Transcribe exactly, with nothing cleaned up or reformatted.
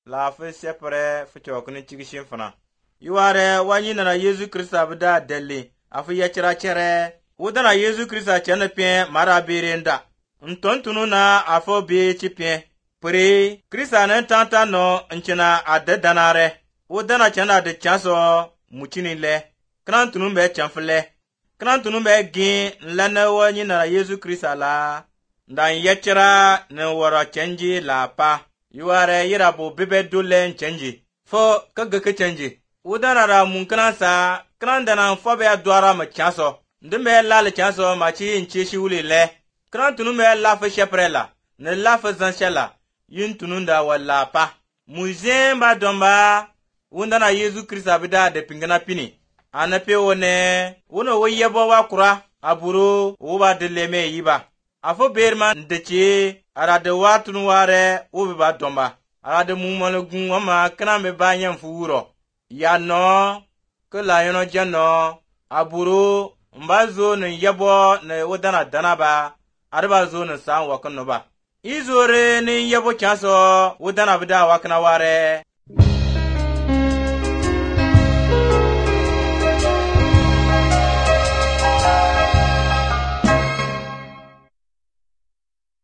la fi sepre fi chokni chigishin fana yuare wanyi na Yesu Krista bida deli afi yechira chere udana Yesu Krista chene pien mara birenda ntontunu na afo bi chipien pri Krista ne tanta no nchina ade danare udana chena de chanso muchini le krantunu be chanfle krantunu be gin lana wanyi na Yesu Krista la ndan yechira ne woro chenji la pa yuare yirabu bibe dule chenji fo kaga ke chenji udana ra mun kana sa kran dana fo be adwara ma chanso ndumbe la le chanso ma chi nchi shi wuli le kran tunu me la fa sheprela ne la fa zanshela yin tununda wala pa muzemba domba undana Yesu Krista bida de pingana pini anape wone wono woyebo wa kura aburu woba de leme yiba afo berma ndeci arade watunu ware woba domba arade mumalo gun wama kana me banyan fuuro ya no ke la yono jano aburu mbazo ne yebo ne wodana danaba arba zo ne san wakan no ba izore ne yebo chanso wodana bida wakana ware